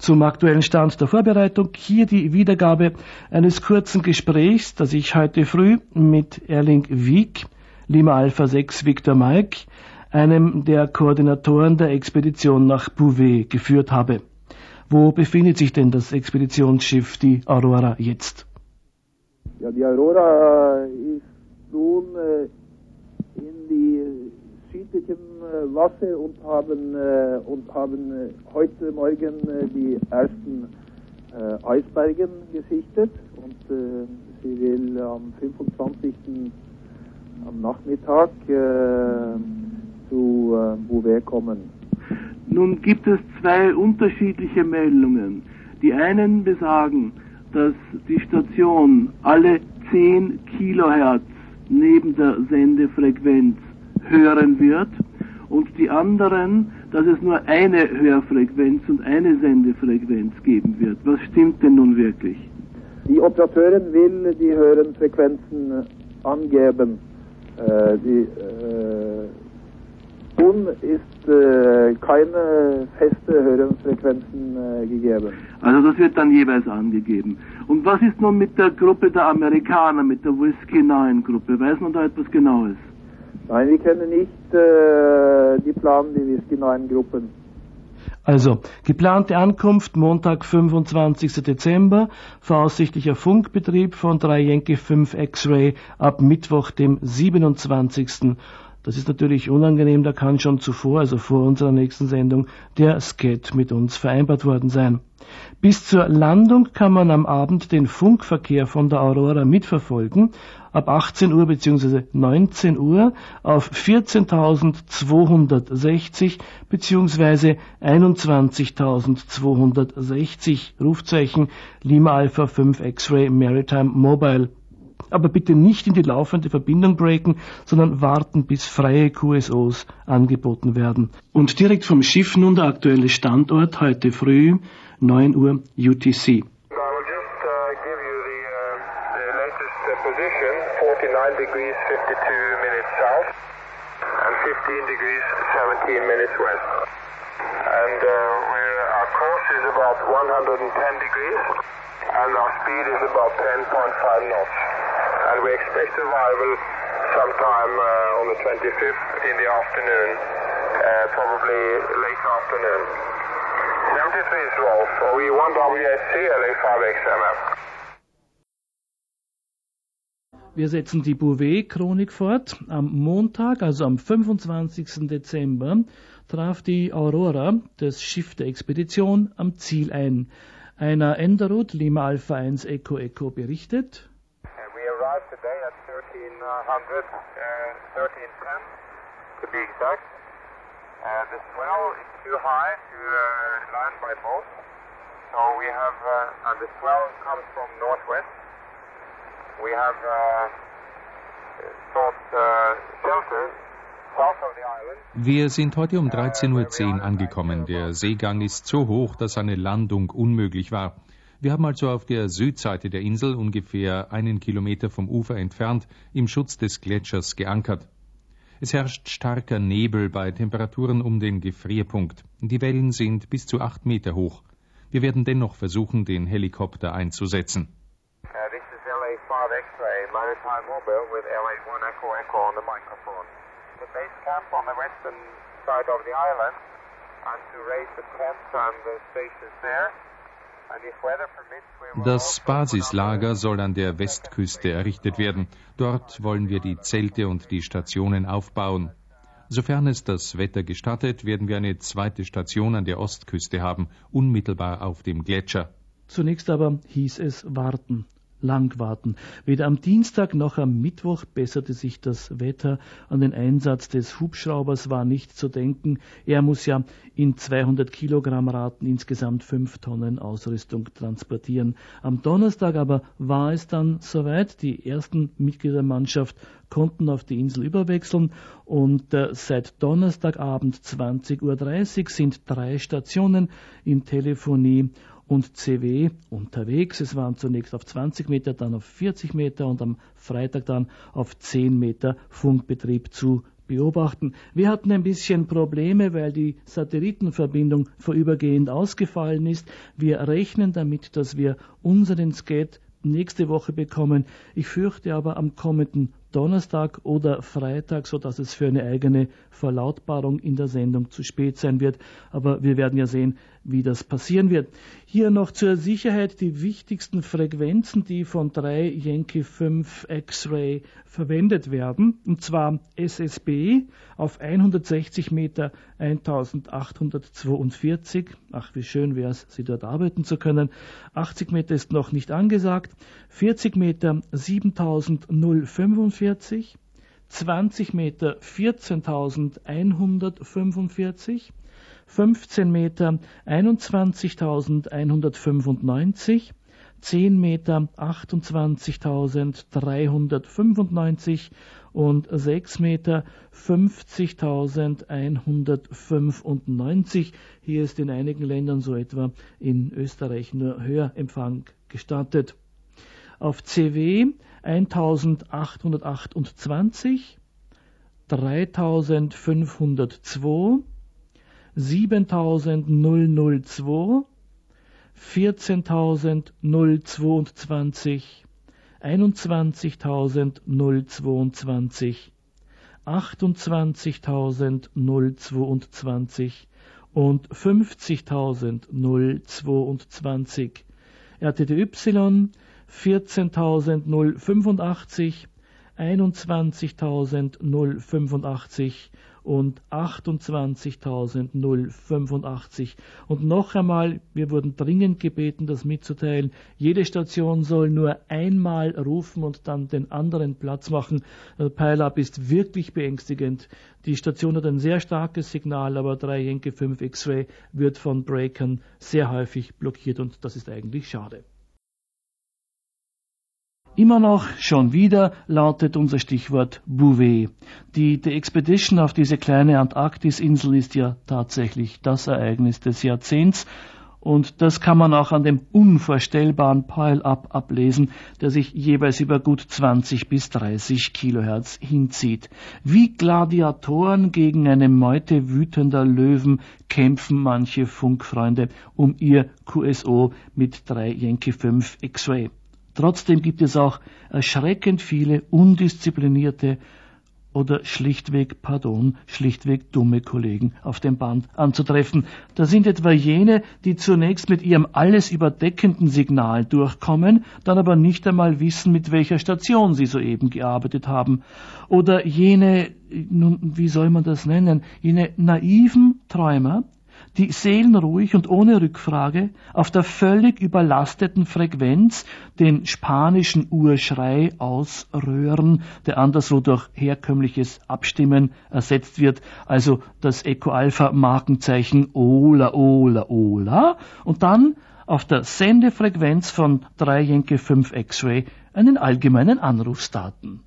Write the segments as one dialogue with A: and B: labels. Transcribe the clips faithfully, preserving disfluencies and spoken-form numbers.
A: Zum aktuellen Stand der Vorbereitung hier die Wiedergabe eines kurzen Gesprächs, das ich heute früh mit Erling Wieck, Lima Alpha sechs Victor Mike, einem der Koordinatoren der Expedition nach Bouvet, geführt habe. Wo befindet sich denn das Expeditionsschiff, die Aurora, jetzt?
B: Ja, die Aurora ist nun äh, in die südlichen äh, Wasser und haben, äh, und haben äh, heute Morgen äh, die ersten äh, Eisberge gesichtet und äh, sie will am fünfundzwanzigsten am Nachmittag äh, zu äh, Bouvet kommen.
C: Nun gibt es zwei unterschiedliche Meldungen. Die einen besagen, dass die Station alle zehn Kilohertz neben der Sendefrequenz hören wird und die anderen, dass es nur eine Hörfrequenz und eine Sendefrequenz geben wird. Was stimmt denn nun wirklich?
B: Die Operateurin will die Hörenfrequenzen angeben. Äh, die, äh, nun ist äh, keine feste Hörenfrequenzen äh, gegeben.
C: Also das wird dann jeweils angegeben. Und was ist nun mit der Gruppe der Amerikaner, mit der Whiskey neun Gruppe? Weiß man da etwas Genaues?
B: Nein, wir kennen nicht äh, die Plan, die Whiskey neun Gruppen.
A: Also, geplante Ankunft Montag, fünfundzwanzigsten Dezember, voraussichtlicher Funkbetrieb von drei Yankee fünf X-Ray ab Mittwoch, dem siebenundzwanzigsten Das ist natürlich unangenehm, da kann schon zuvor, also vor unserer nächsten Sendung, der Skat mit uns vereinbart worden sein. Bis zur Landung kann man am Abend den Funkverkehr von der Aurora mitverfolgen, ab achtzehn Uhr bzw. neunzehn Uhr auf vierzehntausendzweihundertsechzig bzw. einundzwanzigtausendzweihundertsechzig, Rufzeichen Lima Alpha fünf X-Ray Maritime Mobile. Aber bitte nicht in die laufende Verbindung breaken, sondern warten, bis freie Q S Os angeboten werden. Und direkt vom Schiff nun der aktuelle Standort, heute früh, neun Uhr U T C.
D: forty-nine degrees fifty-two minutes south and fifteen degrees seventeen minutes west. And uh, we're, our course is about one hundred ten degrees and our speed is about ten point five knots. And we expect arrival sometime uh, on the twenty-fifth in the afternoon, uh, probably late afternoon. seventy-three is Rolf, O E one W S C L A five X M F.
A: Wir setzen die Bouvet-Chronik fort. Am Montag, also am fünfundzwanzigsten Dezember, traf die Aurora, das Schiff der Expedition, am Ziel ein. Einer Enderut Lima Alpha eins Echo Echo berichtet.
D: We arrived today at thirteen hundred, uh, thirteen ten to be exact. Uh, the swell is too high to uh, land by boat, so we have, uh, and the swell comes from northwest. We have uh, sought uh, shelter south of the island.
E: Wir sind heute um dreizehn Uhr zehn angekommen. Der Seegang ist so hoch, dass eine Landung unmöglich war. Wir haben also auf der Südseite der Insel, ungefähr einen Kilometer vom Ufer entfernt, im Schutz des Gletschers geankert. Es herrscht starker Nebel bei Temperaturen um den Gefrierpunkt. Die Wellen sind bis zu acht Meter hoch. Wir werden dennoch versuchen, den Helikopter einzusetzen.
D: five X-ray Maritime Mobile with L A one Echo Echo on the microphone. The base camp on the western side of the island and to raise the tent and the stations there. And if weather permits, we will
E: Das Basislager soll an der Westküste errichtet werden. Dort wollen wir die Zelte und die Stationen aufbauen. Sofern es das Wetter gestattet, werden wir eine zweite Station an der Ostküste haben, unmittelbar auf dem Gletscher.
A: Zunächst aber hieß es warten. Lang warten. Weder am Dienstag noch am Mittwoch besserte sich das Wetter. An den Einsatz des Hubschraubers war nicht zu denken. Er muss ja in zweihundert Kilogramm Raten insgesamt fünf Tonnen Ausrüstung transportieren. Am Donnerstag aber war es dann soweit. Die ersten Mitglieder der Mannschaft konnten auf die Insel überwechseln und äh, seit Donnerstagabend zwanzig Uhr dreißig sind drei Stationen in Telefonie und C W unterwegs. Es waren zunächst auf zwanzig Meter, dann auf vierzig Meter und am Freitag dann auf zehn Meter Funkbetrieb zu beobachten. Wir hatten ein bisschen Probleme, weil die Satellitenverbindung vorübergehend ausgefallen ist. Wir rechnen damit, dass wir unseren Skat nächste Woche bekommen. Ich fürchte aber am kommenden Donnerstag oder Freitag, so dass es für eine eigene Verlautbarung in der Sendung zu spät sein wird. Aber wir werden ja sehen, wie das passieren wird. Hier noch zur Sicherheit die wichtigsten Frequenzen, die von drei Yankee fünf X-Ray verwendet werden. Und zwar S S B auf hundertsechzig Meter eintausendachthundertzweiundvierzig. Ach, wie schön wäre es, Sie dort arbeiten zu können. achtzig Meter ist noch nicht angesagt. vierzig Meter siebentausendfünfundvierzig. zwanzig Meter vierzehntausendeinhundertfünfundvierzig. fünfzehn Meter einundzwanzigtausendeinhundertfünfundneunzig, zehn Meter achtundzwanzigtausenddreihundertfünfundneunzig und sechs Meter fünfzigtausendeinhundertfünfundneunzig. Hier ist in einigen Ländern, so etwa in Österreich, nur Hörempfang gestattet. Auf C W eintausendachthundertachtundzwanzig, dreitausendfünfhundertzwei, siebentausendzwei, vierzehntausendzweiundzwanzig, einundzwanzigtausendzweiundzwanzig, achtundzwanzigtausendzweiundzwanzig und fünfzigtausendzweiundzwanzig. R T D Y vierzehntausendzweiundfünfundachtzig, einundzwanzigtausendfünfundachtzig und achtundzwanzigtausendfünfundachtzig. Und noch einmal, wir wurden dringend gebeten, das mitzuteilen. Jede Station soll nur einmal rufen und dann den anderen Platz machen. Der Pile-Up ist wirklich beängstigend. Die Station hat ein sehr starkes Signal, aber drei Yankee fünf X-Ray wird von Breakern sehr häufig blockiert und das ist eigentlich schade. Immer noch, schon wieder, lautet unser Stichwort Bouvet. Die, die Expedition auf diese kleine Antarktisinsel ist ja tatsächlich das Ereignis des Jahrzehnts. Und das kann man auch an dem unvorstellbaren Pile-Up ablesen, der sich jeweils über gut zwanzig bis dreißig Kilohertz hinzieht. Wie Gladiatoren gegen eine Meute wütender Löwen kämpfen manche Funkfreunde um ihr Q S O mit drei Yankee fünf X-Ray. Trotzdem gibt es auch erschreckend viele undisziplinierte oder schlichtweg, pardon, schlichtweg dumme Kollegen auf dem Band anzutreffen. Da sind etwa jene, die zunächst mit ihrem alles überdeckenden Signal durchkommen, dann aber nicht einmal wissen, mit welcher Station sie soeben gearbeitet haben. Oder jene, nun, wie soll man das nennen, jene naiven Träumer, die seelenruhig und ohne Rückfrage auf der völlig überlasteten Frequenz den spanischen Urschrei ausröhren, der anderswo durch herkömmliches Abstimmen ersetzt wird, also das Echo-Alpha-Markenzeichen Ola, Ola, Ola, und dann auf der Sendefrequenz von drei Yankee fünf X-Ray einen allgemeinen Anruf starten.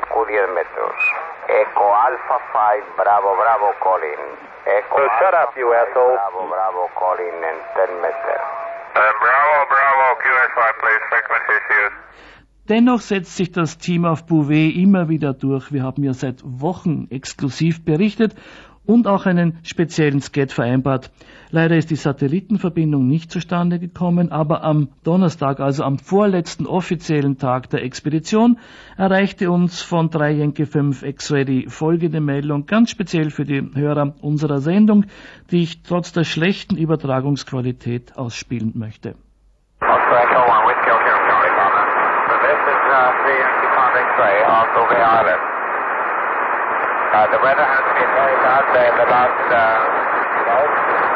F: Echo Alpha five, Bravo, Bravo, calling. Echo
D: So shut up, you asshole.
F: Bravo, Bravo, calling in ten meters.
D: Uh, Bravo, Bravo, Q S five, please. Frequency issues.
A: Dennoch setzt sich das Team auf Bouvet immer wieder durch. Wir haben ja seit Wochen exklusiv berichtet und auch einen speziellen Skat vereinbart. Leider ist die Satellitenverbindung nicht zustande gekommen, aber am Donnerstag, also am vorletzten offiziellen Tag der Expedition, erreichte uns von drei Yankee fünf X-Ray die folgende Meldung, ganz speziell für die Hörer unserer Sendung, die ich trotz der schlechten Übertragungsqualität ausspielen möchte.
F: Uh, the weather has been very bad there in the last uh, days.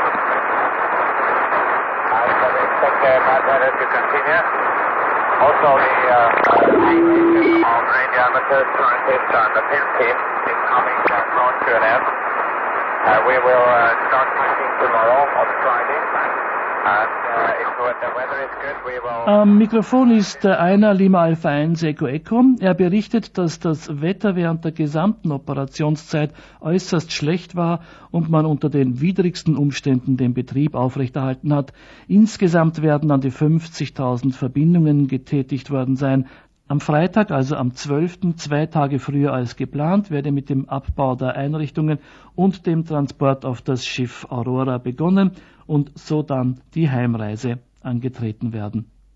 F: And uh, we expect uh, bad weather to continue. Also, the uh, uh, of range amateur scientist and the pin team is coming from North to an end. Uh, we will uh, start tracking tomorrow on Friday. And uh, if the weather is good, we will...
A: Am Mikrofon ist der Einer Lima Alpha eins Echo Echo. Er berichtet, dass das Wetter während der gesamten Operationszeit äußerst schlecht war und man unter den widrigsten Umständen den Betrieb aufrechterhalten hat. Insgesamt werden an die fünfzigtausend Verbindungen getätigt worden sein. Am Freitag, also am zwölften, zwei Tage früher als geplant, werde mit dem Abbau der Einrichtungen und dem Transport auf das Schiff Aurora begonnen und so dann die Heimreise angetreten werden.